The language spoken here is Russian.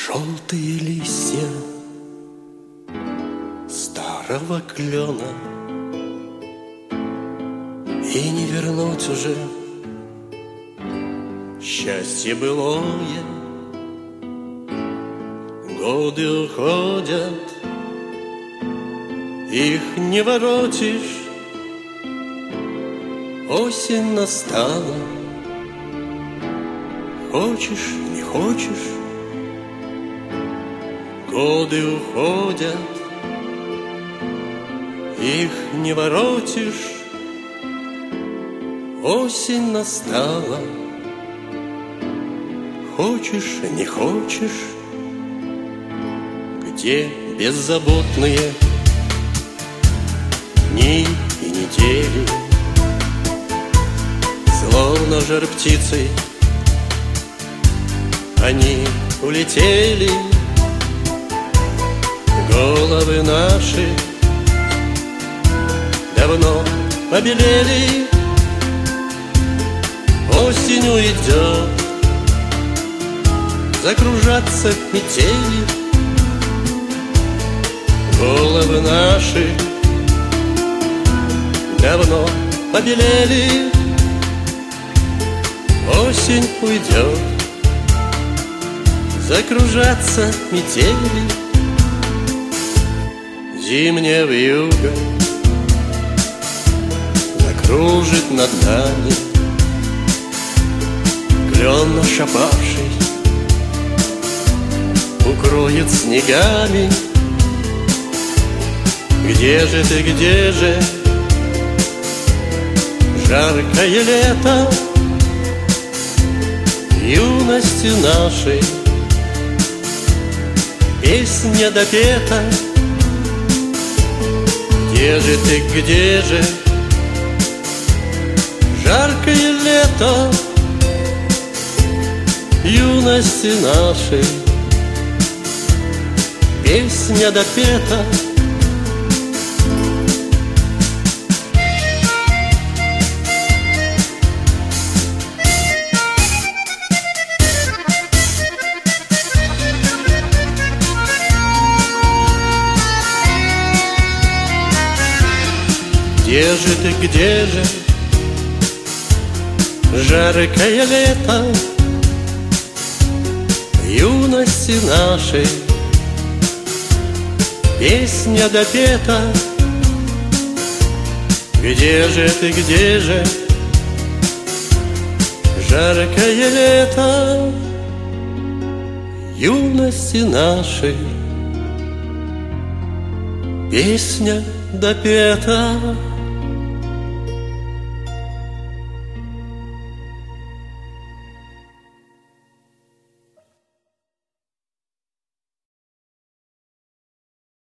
Желтые листья старого клена, и не вернуть уже счастье былое. Годы уходят, их не воротишь. Осень настала, хочешь, не хочешь. Годы уходят, их не воротишь. Осень настала, хочешь, не хочешь. Где беззаботные дни и недели, словно жар птицей они улетели. Головы наши давно побелели. Осень уйдет, закружатся метели. Головы наши давно побелели. Осень уйдет, закружатся метели. Зимняя вьюга закружит над нами. Клен ошапавший укроет снегами. Где же ты, где же жаркое лето юности нашей? Песня допета. Где же ты, где же жаркое лето юности нашей? Песня допета. Где же ты, где же жаркое лето юности нашей? Песня допета. Где же ты, где же жаркое лето юности нашей? Песня допета.